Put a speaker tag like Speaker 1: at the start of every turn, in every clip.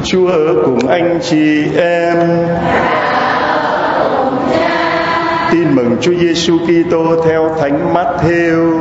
Speaker 1: Chúa ở cùng anh chị em. Tin mừng Chúa Giêsu Kitô theo Thánh Mát-thêu.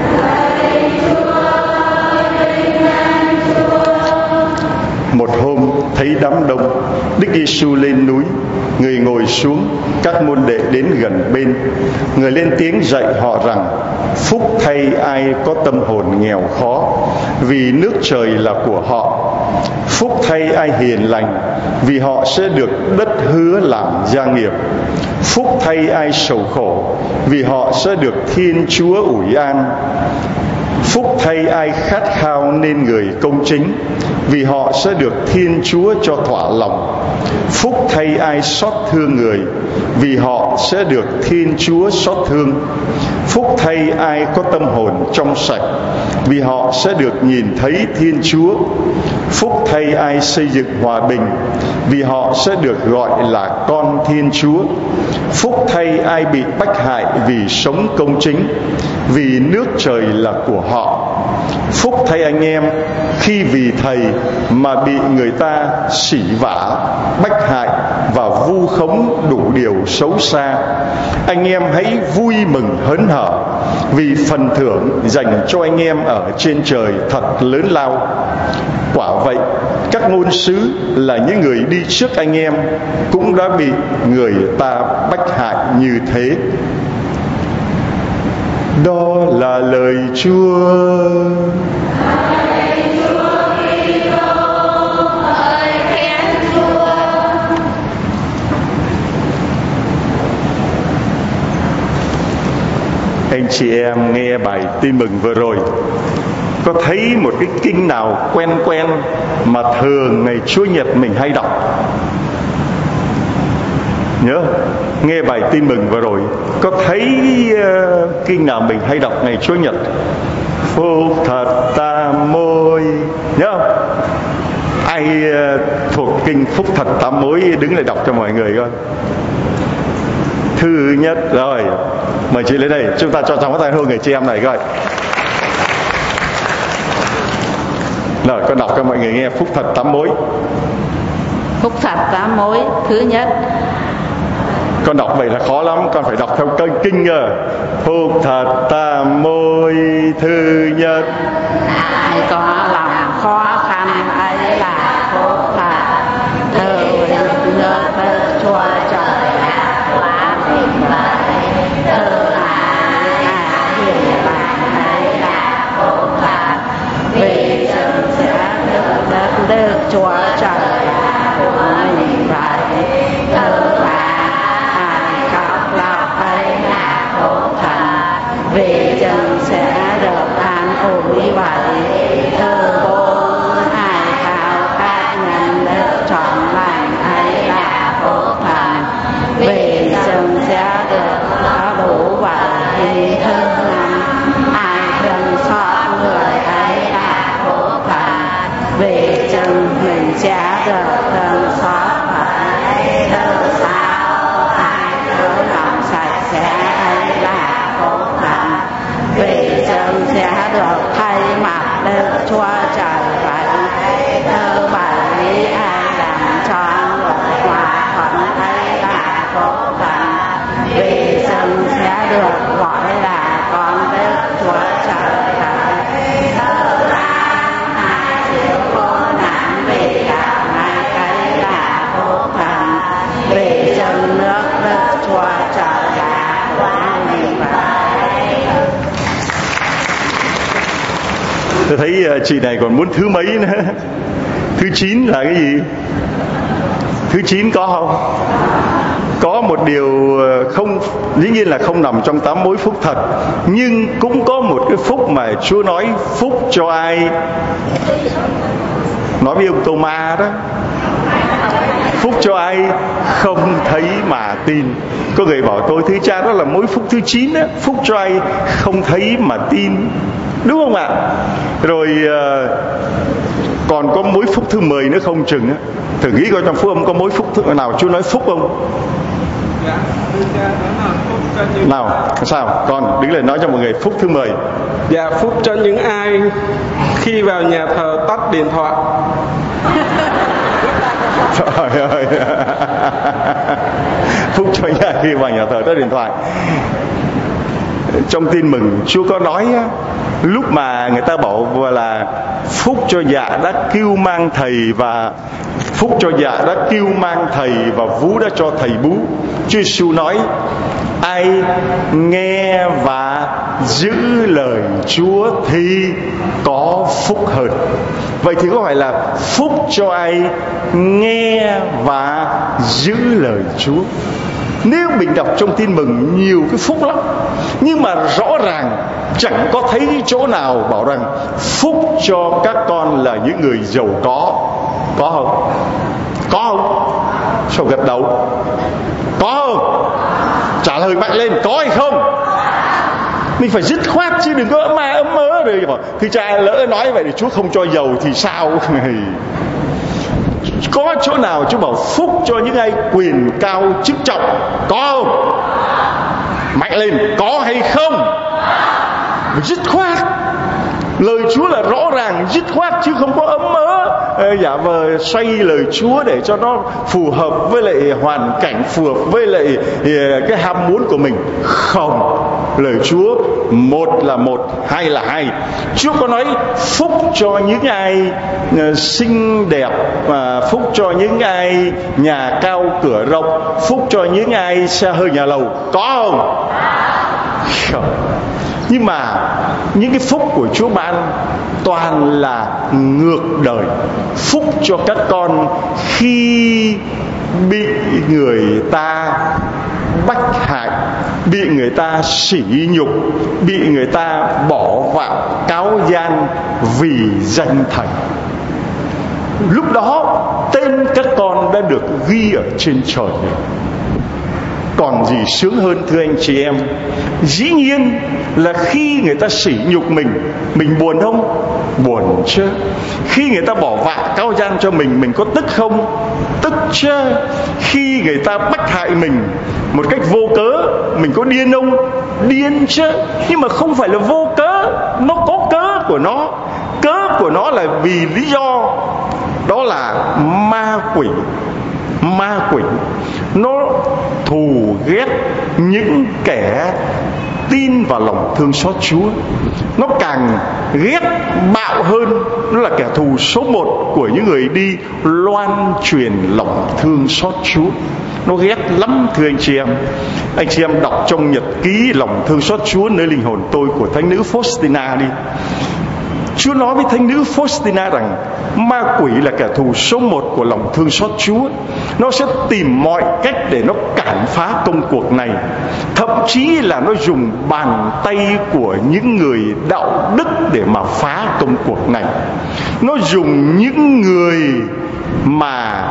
Speaker 1: Một hôm thấy đám đông, Đức Giêsu lên núi, người ngồi xuống, các môn đệ đến gần bên. Người lên tiếng dạy họ rằng: phúc thay ai có tâm hồn nghèo khó, vì nước trời là của họ. Phúc thay ai hiền lành, vì họ sẽ được đất hứa làm gia nghiệp. Phúc thay ai sầu khổ, vì họ sẽ được Thiên Chúa ủi an. Phúc thay ai khát khao nên người công chính, vì họ sẽ được Thiên Chúa cho thỏa lòng. Phúc thay ai xót thương người, vì họ sẽ được Thiên Chúa xót thương. Phúc thay ai có tâm hồn trong sạch, vì họ sẽ được nhìn thấy Thiên Chúa. Phúc thay ai xây dựng hòa bình, vì họ sẽ được gọi là con Thiên Chúa. Phúc thay ai bị bách hại vì sống công chính, vì nước trời là của họ. Phúc thay anh em khi vì thầy mà bị người ta sỉ vả, bách hại và vu khống đủ điều xấu xa. Anh em hãy vui mừng hớn hở, vì phần thưởng dành cho anh em ở trên trời thật lớn lao. Quả vậy, các ngôn sứ là những người đi trước anh em cũng đã bị người ta bách hại như thế. Đó là lời Chúa. Anh chị em nghe bài tin mừng vừa rồi, có thấy một cái kinh nào quen quen mà thường ngày Chúa Nhật mình hay đọc? Nhớ nghe bài tin mừng vừa rồi, có thấy kinh nào mình hay đọc ngày Chúa Nhật? Phúc thật tam mối, nhớ không? Ai thuộc kinh Phúc thật tam mối đứng lại đọc cho mọi người coi. Thứ nhất, rồi mời chị lên đây, chúng ta cho trong cái tay hương người chị em này coi. Rồi con đọc cho mọi người nghe Phúc thật tám mối.
Speaker 2: Phúc thật tám mối. Thứ nhất.
Speaker 1: Con đọc vậy là khó lắm, con phải đọc theo kênh kinh cơ. Phúc thật tám mối. Thứ nhất.
Speaker 2: Ai có lòng khó khăn ấy là phúc thật. Thơ nước đất Chúa trời là quá bình vậy. Thơ ai hiền lành ấy là phúc thật. Vì rừng sẽ được đất Đức Chúa trời là của mình vậy. Thơ ai khóc lóc ấy là phúc thật. Vì rừng sẽ được an ủi vậy. Thơ bốn ai khao khát nhận được trọn lành ấy là phúc thật. Vì rừng sẽ được có đủ vậy. Thơ năm ai thương xót người ấy là phúc thật. Vì rừng mình sẽ được thương xót vậy. Thơ sáu ai có lòng sạch sẽ ấy là phúc thật. Vì rừng sẽ được thay mặt Đức Chúa trời vậy. Thơ bảy ai làm cho người hòa thuận ấy là phúc thật. Vì rừng sẽ được gọi là con Đức Chúa trời vậy. Thơ tám ai chịu khổ nạn vì đạo này ấy là phúc thật. Vì rừng nước Đức Chúa trời là của mình vậy.
Speaker 1: Tôi thấy chị này còn muốn thứ mấy nữa. Thứ 9 là cái gì? Thứ 9 có không? Có một điều không, dĩ nhiên là không nằm trong 8 mối phúc thật, nhưng cũng có một cái phúc mà Chúa nói phúc cho ai? Nói với ông Tô-ma đó. Phúc cho ai không thấy mà tin. Có người bảo tôi: thưa cha, đó là mối phúc thứ 9 đó. Phúc cho ai không thấy mà tin, đúng không ạ? Rồi còn có mối phúc thứ 10 nữa không chừng á. Thử nghĩ coi trong phúc âm có mối phúc nào Chúa nói phúc không? Nào, sao? Con đứng lên nói cho mọi người phúc thứ 10.
Speaker 3: Dạ, phúc cho những ai khi vào nhà thờ tắt điện thoại.
Speaker 1: ơi. Phúc cho những ai khi vào nhà thờ. Đó, điện thoại. Trong tin mừng Chúa có nói á, lúc mà người ta bảo là phúc cho dạ đã kêu mang thầy, và phúc cho dạ đã kêu mang thầy và vú đã cho thầy bú, Chúa Giêsu nói ai nghe và giữ lời Chúa thì có phúc hơn. Vậy thì có phải là phúc cho ai nghe và giữ lời Chúa? Nếu mình đọc trong tin mừng nhiều cái phúc lắm, nhưng mà rõ ràng chẳng có thấy chỗ nào bảo rằng phúc cho các con là những người giàu có. Có không? Có không? Sao gật đầu? Có không? Trả lời mạnh lên, có hay không? Mình phải dứt khoát chứ đừng có ấm ớ rồi. Thì cha lỡ nói vậy thì Chúa không cho giàu thì sao? Có chỗ nào Chúa bảo phúc cho những ai quyền cao chức trọng? Có không? Mạnh lên, có hay không? Dứt khoát. Lời Chúa là rõ ràng, dứt khoát, chứ không có ấm ớ giả vờ xoay lời Chúa để cho nó phù hợp với lại hoàn cảnh, phù hợp với lại cái ham muốn của mình. Không, lời Chúa một là một, hai là hai. Chúa có nói phúc cho những ai xinh đẹp, phúc cho những ai nhà cao cửa rộng, phúc cho những ai xe hơi nhà lầu. Có không? Không. Nhưng mà những cái phúc của Chúa ban toàn là ngược đời. Phúc cho các con khi bị người ta bách hại, bị người ta sỉ nhục, bị người ta bỏ vạ cáo gian vì danh Thầy. Lúc đó tên các con đã được ghi ở trên trời này. Còn gì sướng hơn thưa anh chị em? Dĩ nhiên là khi người ta sỉ nhục mình buồn không? Buồn chứ. Khi người ta bỏ vạ cáo gian cho mình có tức không? Tức chứ. Khi người ta bách hại mình một cách vô cớ, mình có điên không? Điên chứ. Nhưng mà không phải là vô cớ, nó có cớ của nó. Cớ của nó là vì lý do đó là ma quỷ. Ma quỷ nó thù ghét những kẻ tin vào lòng thương xót Chúa. Nó càng ghét bạo hơn. Nó là kẻ thù số một của những người đi loan truyền lòng thương xót Chúa. Nó ghét lắm thưa anh chị em. Anh chị em đọc trong nhật ký lòng thương xót Chúa nơi linh hồn tôi của thánh nữ Faustina đi. Chúa nói với thánh nữ Faustina rằng ma quỷ là kẻ thù số một của lòng thương xót Chúa. Nó sẽ tìm mọi cách để nó cản phá công cuộc này. Thậm chí là nó dùng bàn tay của những người đạo đức để mà phá công cuộc này. Nó dùng những người mà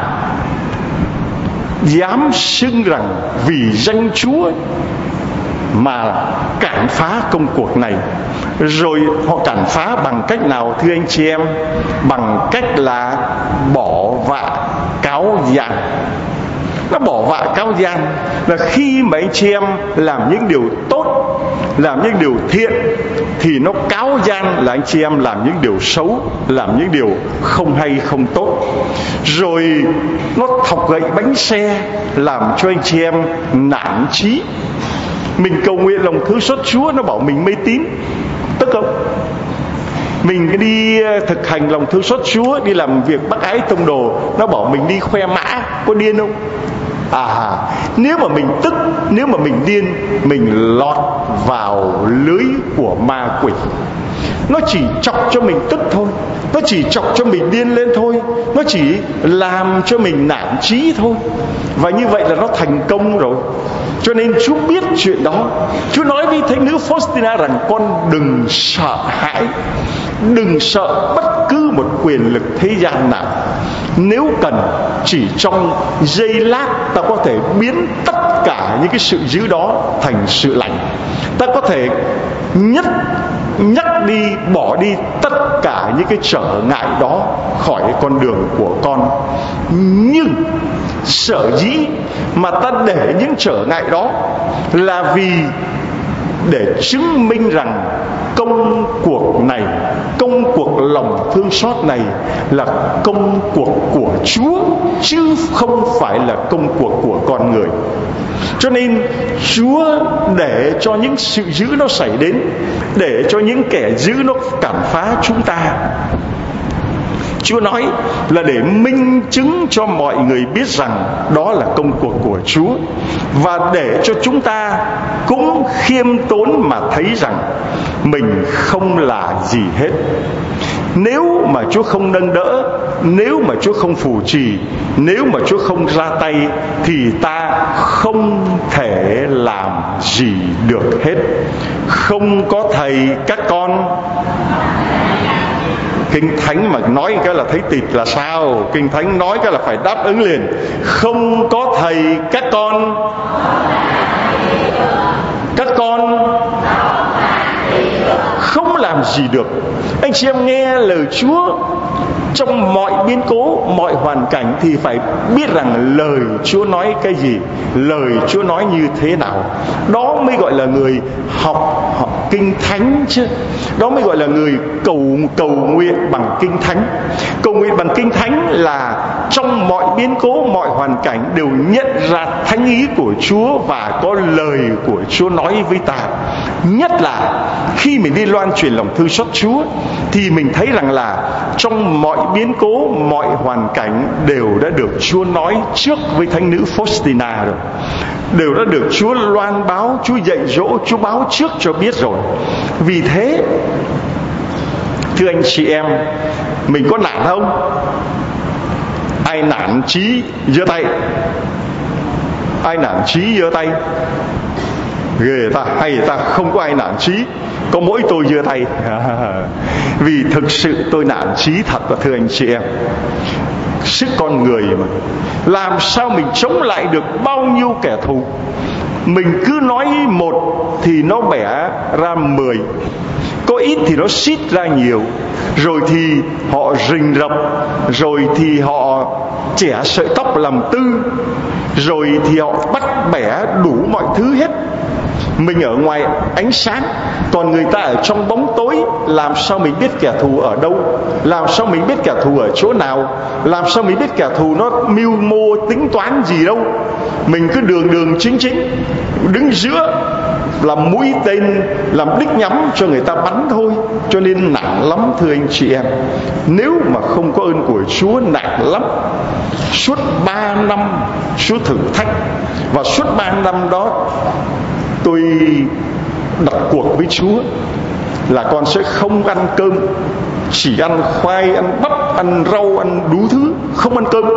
Speaker 1: dám xưng rằng vì danh Chúa mà cản phá công cuộc này. Rồi họ cản phá bằng cách nào thưa anh chị em? Bằng cách là bỏ vạ cáo gian. Nó bỏ vạ cáo gian là khi mà anh chị em làm những điều tốt, làm những điều thiện, thì nó cáo gian là anh chị em làm những điều xấu, làm những điều không hay không tốt. Rồi nó thọc gậy bánh xe làm cho anh chị em nản chí. Mình cầu nguyện lòng thương xót Chúa, nó bảo mình mê tín, tức không? Mình đi thực hành lòng thương xót Chúa, đi làm việc bác ái tông đồ, nó bảo mình đi khoe mã, có điên không? Nếu mà mình tức, nếu mà mình điên, mình lọt vào lưới của ma quỷ. Nó chỉ chọc cho mình tức thôi, nó chỉ chọc cho mình điên lên thôi, nó chỉ làm cho mình nản chí thôi. Và như vậy là nó thành công rồi. Cho nên Chúa biết chuyện đó. Chúa nói với thánh nữ Faustina rằng con đừng sợ hãi, đừng sợ bất cứ một quyền lực thế gian nào. Nếu cần, chỉ trong giây lát ta có thể biến tất cả những cái sự dữ đó thành sự lành. Ta có thể nhắc đi, bỏ đi tất cả những cái trở ngại đó khỏi con đường của con. Nhưng sở dĩ mà ta để những trở ngại đó là vì để chứng minh rằng công cuộc này, công cuộc lòng thương xót này là công cuộc của Chúa chứ không phải là công cuộc của con người. Cho nên Chúa để cho những sự dữ nó xảy đến, để cho những kẻ dữ nó cản phá chúng ta. Chúa nói là để minh chứng cho mọi người biết rằng đó là công cuộc của Chúa, và để cho chúng ta cũng khiêm tốn mà thấy rằng mình không là gì hết. Nếu mà Chúa không nâng đỡ, nếu mà Chúa không phù trì, nếu mà Chúa không ra tay, thì ta không thể làm gì được hết. Không có thầy các con. Kinh Thánh mà nói cái là thấy tịt là sao? Kinh Thánh nói cái là phải đáp ứng liền. Không có thầy các con. Các con không làm gì được. Anh chị em nghe lời Chúa trong mọi biến cố, mọi hoàn cảnh thì phải biết rằng lời Chúa nói cái gì, lời Chúa nói như thế nào. Đó mới gọi là người học Kinh Thánh chứ. Đó mới gọi là người cầu nguyện bằng Kinh Thánh. Cầu nguyện bằng Kinh Thánh là trong mọi biến cố, mọi hoàn cảnh đều nhận ra thánh ý của Chúa và có lời của Chúa nói với ta. Nhất là khi mình đi loan truyền lòng thương xót Chúa thì mình thấy rằng là trong mọi biến cố, mọi hoàn cảnh đều đã được Chúa nói trước với thánh nữ Faustina rồi, đều đã được Chúa loan báo, Chúa dạy dỗ, Chúa báo trước cho biết rồi. Vì thế, thưa anh chị em, mình có nản không? Ai nản chí giơ tay. Ai nản chí giơ tay. Ghê ta, hay ta, không có ai nản chí, có mỗi tôi giơ tay. Vì thực sự tôi nản chí thật. Và thưa anh chị em, sức con người mà, làm sao mình chống lại được bao nhiêu kẻ thù. Mình cứ nói một thì nó bẻ ra 10, có ít thì nó xít ra nhiều, rồi thì họ rình rập, rồi thì họ chẻ sợi tóc làm tư, rồi thì họ bắt bẻ đủ mọi thứ hết. Mình ở ngoài ánh sáng, còn người ta ở trong bóng tối. Làm sao mình biết kẻ thù ở đâu? Làm sao mình biết kẻ thù ở chỗ nào? Làm sao mình biết kẻ thù nó mưu mô tính toán gì đâu? Mình cứ đường chính đứng giữa, làm mũi tên, làm đích nhắm cho người ta bắn thôi. Cho nên nặng lắm thưa anh chị em. Nếu mà không có ơn của Chúa, nặng lắm. Suốt 3 năm Chúa thử thách, và suốt 3 năm đó tôi đặt cuộc với Chúa là con sẽ không ăn cơm, chỉ ăn khoai, ăn bắp, ăn rau, ăn đủ thứ, không ăn cơm.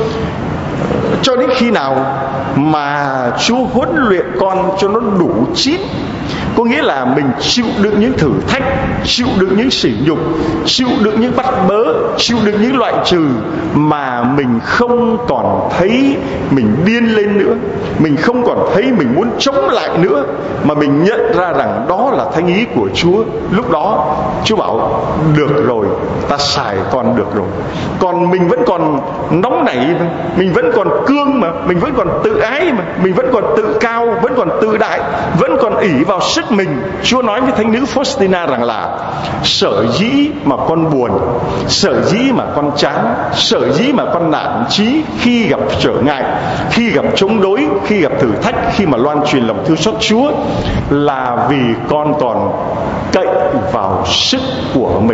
Speaker 1: Cho đến khi nào mà Chúa huấn luyện con cho nó đủ chín, có nghĩa là mình chịu đựng những thử thách, chịu đựng những sỉ nhục, chịu đựng những bắt bớ, chịu đựng những loại trừ, mà mình không còn thấy mình điên lên nữa, mình không còn thấy mình muốn chống lại nữa, mà mình nhận ra rằng đó là thánh ý của Chúa. Lúc đó Chúa bảo được rồi, ta xài con được rồi. Còn mình vẫn còn nóng nảy mà, mình vẫn còn cương mà, mình vẫn còn tự ái mà, mình vẫn còn tự cao, vẫn còn tự đại, vẫn còn ỷ vào sức mình. Chúa nói với thánh nữ Faustina rằng là sở dĩ mà con buồn, sở dĩ mà con chán, sở dĩ mà con nản chí khi gặp trở ngại, khi gặp chống đối, khi gặp thử thách, khi mà loan truyền lòng thương xót Chúa, là vì con còn cậy vào sức của mình.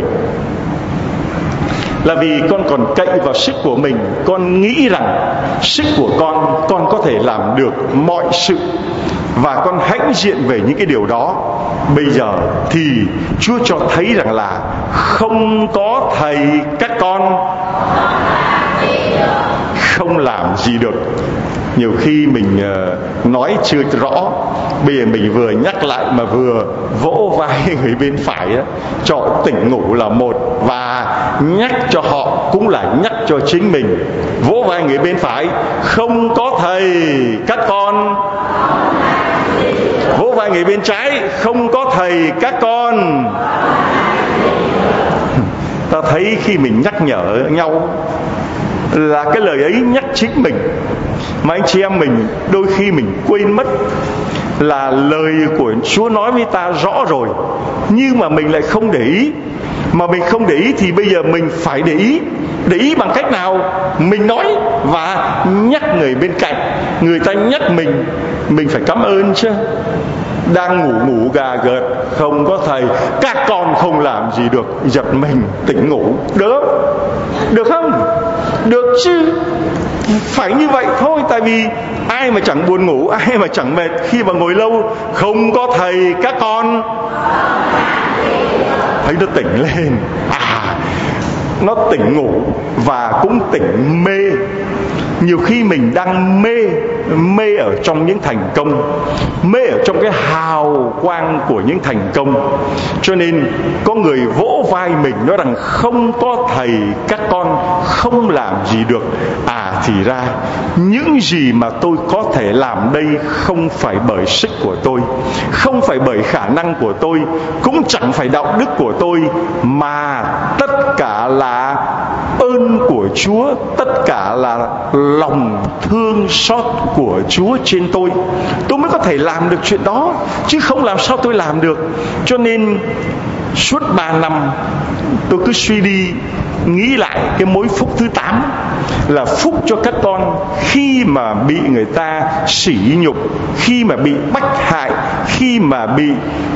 Speaker 1: Là vì con còn cậy vào sức của mình. Con nghĩ rằng sức của con có thể làm được mọi sự, và con hãnh diện về những cái điều đó. Bây giờ thì Chúa cho thấy rằng là không có thầy các con không làm gì được. Nhiều khi mình nói chưa rõ, bây giờ mình vừa nhắc lại mà vừa vỗ vai người bên phải đó, cho tỉnh ngủ là một, và nhắc cho họ cũng là nhắc cho chính mình. Vỗ vai người bên phải, không có thầy các con. Vỗ vai người bên trái, không có thầy các con. Ta thấy khi mình nhắc nhở nhau là cái lời ấy nhắc chính mình, mà anh chị em mình đôi khi mình quên mất là lời của Chúa nói với ta rõ rồi, nhưng mà mình lại không để ý. Mà mình không để ý thì bây giờ mình phải để ý. Để ý bằng cách nào? Mình nói bên cạnh, người ta nhắc mình phải cảm ơn chứ. Đang ngủ gà gật, không có thầy, các con không làm gì được, giật mình tỉnh ngủ, được không? Được chứ, phải như vậy thôi. Tại vì ai mà chẳng buồn ngủ, ai mà chẳng mệt khi mà ngồi lâu. Không có thầy, các con thấy nó tỉnh lên, nó tỉnh ngủ và cũng tỉnh mê. Nhiều khi mình đang mê ở trong những thành công, mê ở trong cái hào quang của những thành công, cho nên có người vỗ vai mình nói rằng không có thầy các con không làm gì được. Thì ra những gì mà tôi có thể làm đây không phải bởi sức của tôi, không phải bởi khả năng của tôi, cũng chẳng phải đạo đức của tôi, mà tất cả là ơn của Chúa, tất cả là lòng thương xót của Chúa trên tôi mới có thể làm được chuyện đó, chứ không làm sao tôi làm được. Cho nên suốt 3 năm tôi cứ suy đi nghĩ lại cái mối phúc thứ 8 là phúc cho các con khi mà bị người ta sỉ nhục, khi mà bị bách hại, khi mà bị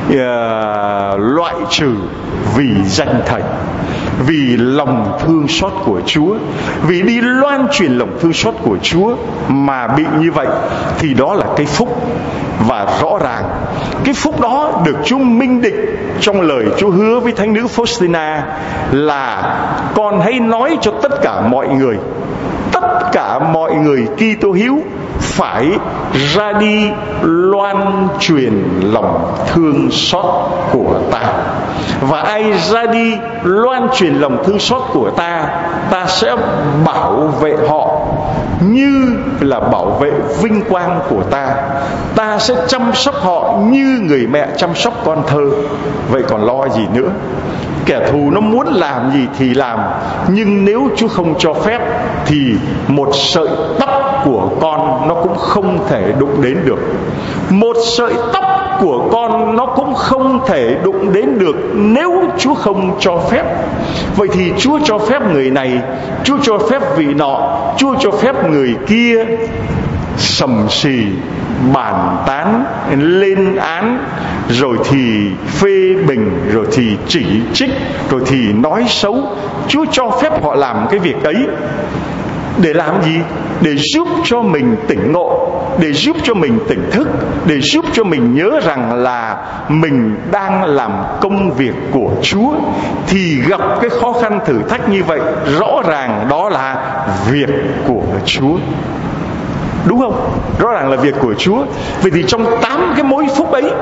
Speaker 1: loại trừ vì danh Thầy, vì lòng thương xót của Chúa, vì đi loan truyền lòng thương xót của Chúa mà bị như vậy, thì đó là cái phúc. Và rõ ràng cái phúc đó được Chúa minh định trong lời Chúa hứa với Thánh nữ Faustina là con hãy nói cho tất cả mọi người, tất cả mọi người Kitô hữu phải ra đi loan truyền lòng thương xót của ta. Và ai ra đi loan truyền lòng thương xót của ta, ta sẽ bảo vệ họ như là bảo vệ vinh quang của ta. Ta sẽ chăm sóc họ như người mẹ chăm sóc con thơ. Vậy còn lo gì nữa? Kẻ thù nó muốn làm gì thì làm, nhưng nếu Chúa không cho phép thì một sợi tóc của con nó cũng không thể đụng đến được. Một sợi tóc của con nó cũng không thể đụng đến được nếu Chúa không cho phép. Vậy thì Chúa cho phép người này, Chúa cho phép vị nọ, Chúa cho phép người kia sầm xì, bàn tán, lên án, rồi thì phê bình, rồi thì chỉ trích, rồi thì nói xấu. Chúa cho phép họ làm cái việc ấy để làm gì? Để giúp cho mình tỉnh ngộ, để giúp cho mình tỉnh thức, để giúp cho mình nhớ rằng là mình đang làm công việc của Chúa. Thì gặp cái khó khăn thử thách như vậy, rõ ràng đó là việc của Chúa, đúng không? Rõ ràng là việc của Chúa. Vậy thì trong 8 cái mối phúc ấy,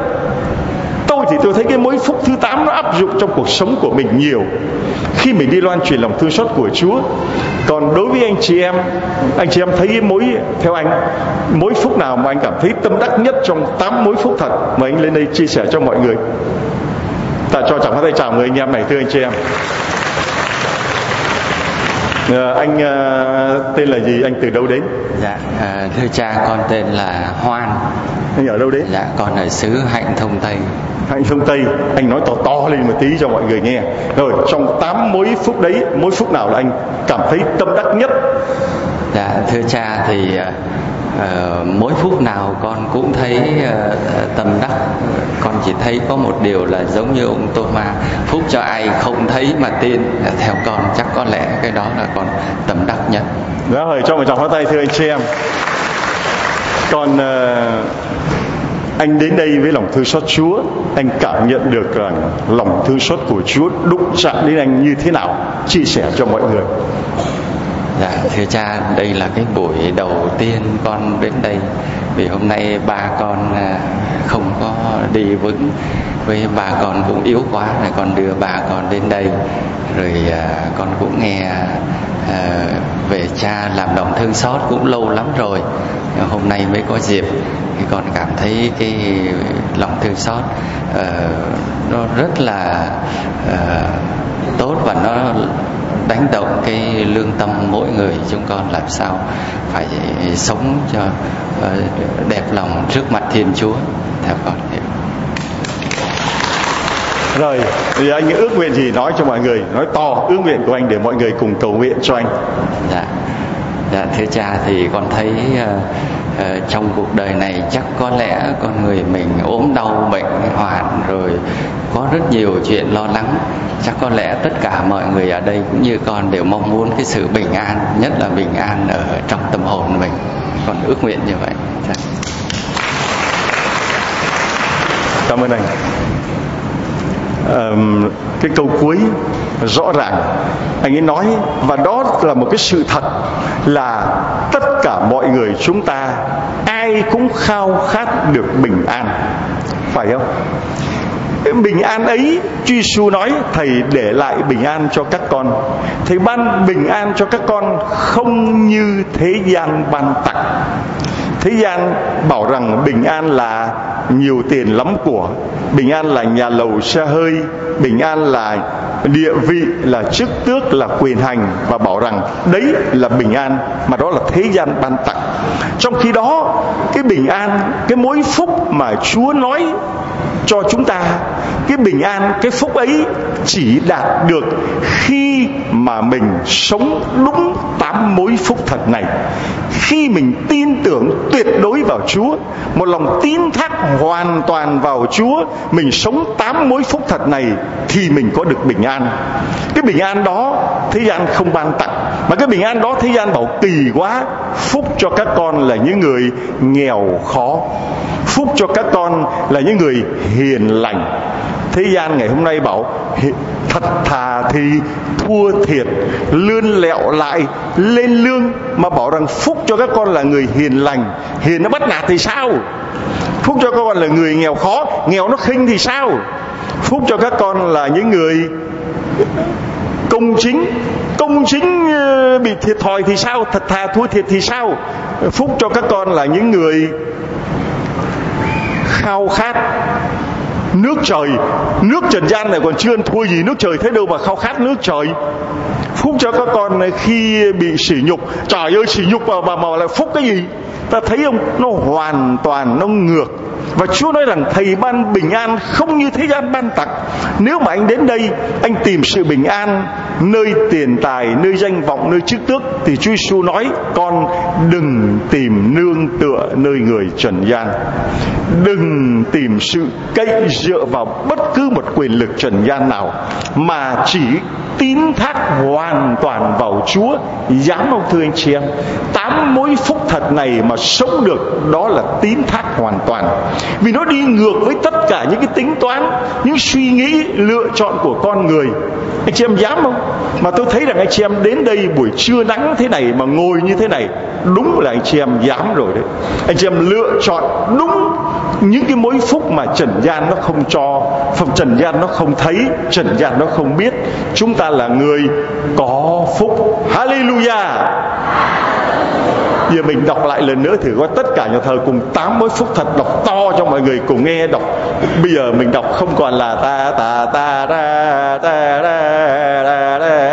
Speaker 1: tôi thấy cái mối phúc thứ 8 nó áp dụng trong cuộc sống của mình nhiều khi mình đi loan truyền lòng thương xót của Chúa. Còn đối với anh chị em thấy cái theo anh, mối phúc nào mà anh cảm thấy tâm đắc nhất trong 8 mối phúc thật mà anh lên đây chia sẻ cho mọi người? Ta cho chẳng tay chào người anh em này, thưa anh chị em. Anh tên là gì? Anh từ đâu đến?
Speaker 3: Dạ, thưa cha, con tên là Hoan.
Speaker 1: Anh ở đâu đến?
Speaker 3: Dạ, con ở xứ Hạnh Thông Tây.
Speaker 1: Hạnh Thông Tây. Anh nói to lên một tí cho mọi người nghe. Rồi, trong 8 mối phúc đấy, mối phúc nào là anh cảm thấy tâm đắc nhất?
Speaker 3: Dạ, thưa cha thì mỗi phút nào con cũng thấy tâm đắc. Con chỉ thấy có một điều là giống như ông Thomas, phúc cho ai không thấy mà tin. Theo con chắc có lẽ cái đó là con tâm đắc nhất.
Speaker 1: Đó, rồi cho một tràng pháo tay thưa anh chị em. Còn anh đến đây với lòng thương xót Chúa, anh cảm nhận được rằng lòng thương xót của Chúa đụng chạm đến anh như thế nào? Chia sẻ cho mọi người.
Speaker 3: Dạ, thưa cha, đây là cái buổi đầu tiên con đến đây. Vì hôm nay ba con không có đi vững, với ba con cũng yếu quá, rồi con đưa ba con đến đây. Rồi con cũng nghe về cha làm lòng thương xót cũng lâu lắm rồi. Hôm nay mới có dịp thì con cảm thấy cái lòng thương xót nó rất là tốt, và nó đánh động cái lương tâm mỗi người chúng con làm sao phải sống cho đẹp lòng trước mặt Thiên Chúa, theo con hiểu.
Speaker 1: Rồi, thì anh ước nguyện gì nói cho mọi người, nói to ước nguyện của anh để mọi người cùng cầu nguyện cho anh.
Speaker 3: Dạ, Dạ thưa cha, thì con thấy trong cuộc đời này chắc có lẽ con người mình ốm đau bệnh hoạn, rồi có rất nhiều chuyện lo lắng. Chắc có lẽ tất cả mọi người ở đây cũng như con đều mong muốn cái sự bình an, nhất là bình an ở trong tâm hồn mình. Con ước nguyện như vậy. Dạ.
Speaker 1: Cảm ơn anh. Cái câu cuối rõ ràng anh ấy nói, và đó là một cái sự thật, là tất cả mọi người chúng ta ai cũng khao khát được bình an, phải không? Cái bình an ấy Chúa Giêsu nói Thầy để lại bình an cho các con. Thầy ban bình an cho các con không như thế gian ban tặng. Thế gian bảo rằng bình an là nhiều tiền lắm của, bình an là nhà lầu xe hơi, bình an là địa vị, là chức tước, là quyền hành, và bảo rằng đấy là bình an, mà đó là thế gian ban tặng. Trong khi đó cái bình an, cái mối phúc mà Chúa nói cho chúng ta, cái bình an, cái phúc ấy chỉ đạt được khi mà mình sống đúng 8 mối phúc thật này. Khi mình tin tưởng tuyệt đối vào Chúa, một lòng tín thác hoàn toàn vào Chúa, mình sống 8 mối phúc thật này, thì mình có được bình an. Cái bình an đó thế gian không ban tặng, mà cái bình an đó thế gian bảo kỳ quá. Phúc cho các con là những người nghèo khó, phúc cho các con là những người hiền lành. Thế gian ngày hôm nay bảo thật thà thì thua thiệt, lươn lẹo lại lên lương, mà bảo rằng phúc cho các con là người hiền lành. Hiền nó bắt nạt thì sao? Phúc cho các con là người nghèo khó, nghèo nó khinh thì sao? Phúc cho các con là những người công chính, công chính bị thiệt thòi thì sao? Thật thà thua thiệt thì sao? Phúc cho các con là những người khao khát nước trời. Nước trần gian này còn chưa ăn thua gì nước trời thế đâu mà khao khát nước trời. Phúc cho các con khi bị sỉ nhục. Trời ơi, sỉ nhục mà lại phúc cái gì? Ta thấy không? Nó hoàn toàn nó ngược. Và Chúa nói rằng Thầy ban bình an không như thế gian ban tặng. Nếu mà anh đến đây, anh tìm sự bình an nơi tiền tài, nơi danh vọng, nơi chức tước, thì Chúa Giêsu nói con đừng tìm nương tựa nơi người trần gian. Đừng tìm sự cậy dựa vào bất cứ một quyền lực trần gian nào, mà chỉ tín thác hoàn toàn vào Chúa. Dám không thưa anh chị em? 8 mối phúc thật này mà sống được, đó là tín thác hoàn toàn. Vì nó đi ngược với tất cả những cái tính toán, những suy nghĩ, lựa chọn của con người. Anh chị em dám không? Mà tôi thấy rằng anh chị em đến đây buổi trưa nắng thế này mà ngồi như thế này, đúng là anh chị em dám rồi đấy. Anh chị em lựa chọn đúng những cái mối phúc mà trần gian nó không cho, trần gian nó không thấy, trần gian nó không biết. Chúng ta là người có phúc. Hallelujah. Giờ mình đọc lại lần nữa thử coi tất cả nhà thờ cùng 8 mối phúc thật, đọc to cho mọi người cùng nghe. Đọc bây giờ mình đọc không còn là ta ta ta ra ta ra ra ra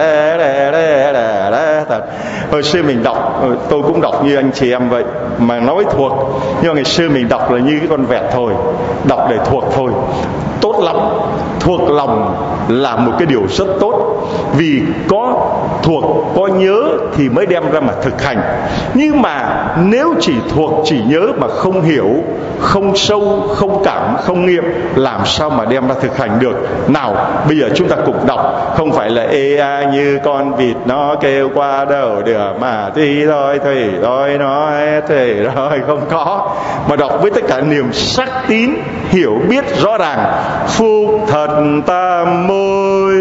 Speaker 1: ra ra thật. Hồi xưa mình đọc, tôi cũng đọc như anh chị em vậy mà nói thuộc, nhưng mà ngày xưa mình đọc là như cái con vẹt thôi, đọc để thuộc thôi. Tốt lắm, thuộc lòng là một cái điều rất tốt, vì có thuộc, có nhớ thì mới đem ra mà thực hành. Nhưng mà nếu chỉ thuộc, chỉ nhớ mà không hiểu, không sâu, không cảm, không nghiệm, làm sao mà đem ra thực hành được? Nào, bây giờ chúng ta cùng đọc, không phải là ê a như con vịt nó kêu qua đầu được mà tuy thôi thì thôi nói thì rồi, không có, mà đọc với tất cả niềm sắc tín, hiểu biết rõ ràng. Phúc thật tam môi.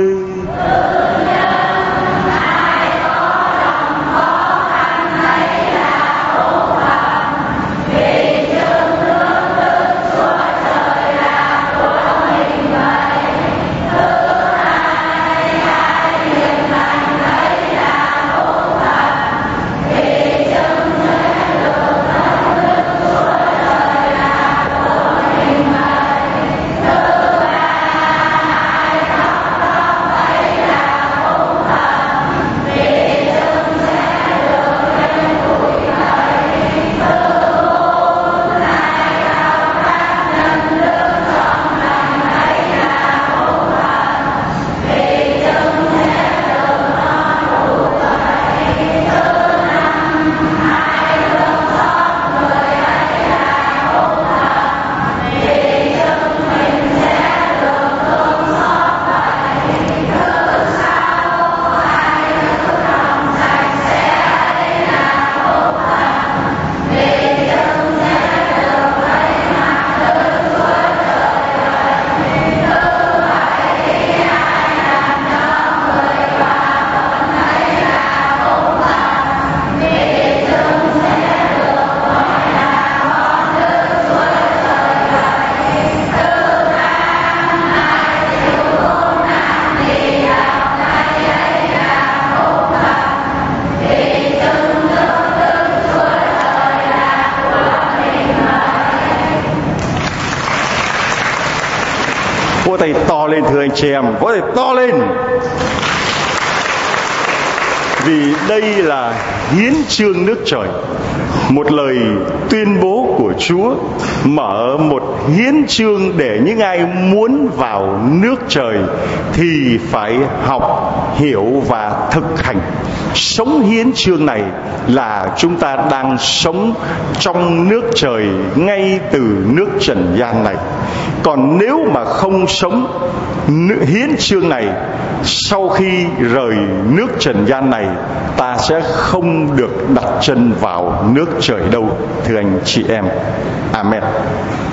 Speaker 1: tay to lên thưa anh chị em, vỗ tay to lên. Vì đây là hiến chương nước trời, một lời tuyên bố của Chúa, mở một hiến chương để những ai muốn vào nước trời thì phải học, hiểu và thực hành. Sống hiến chương này là chúng ta đang sống trong nước trời ngay từ nước trần gian này. Còn nếu mà không sống hiến chương này, sau khi rời nước trần gian này, ta sẽ không được đặt chân vào nước trời đâu, thưa anh chị em. Amen.